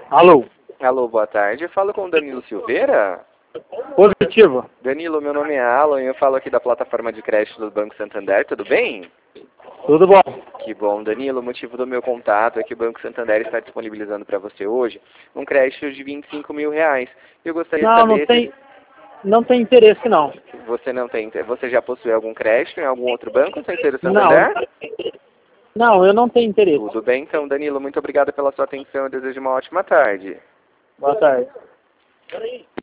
Alô? Alô, boa tarde. Eu falo com o Danilo Silveira. Positivo. Danilo, meu nome é Alan e eu falo aqui da plataforma de crédito do Banco Santander, tudo bem? Tudo bom? Que bom, Danilo. O motivo do meu contato é que o Banco Santander está disponibilizando para você hoje um crédito de R$ 25.000. Eu gostaria de Não, saber não tem interesse não. se você não tem, você já possui algum crédito em algum outro banco sem ser o Não, Santander? não, eu não tenho interesse. Tudo bem, então, Danilo. Muito obrigado pela sua atenção. Eu desejo uma ótima tarde. Boa tarde.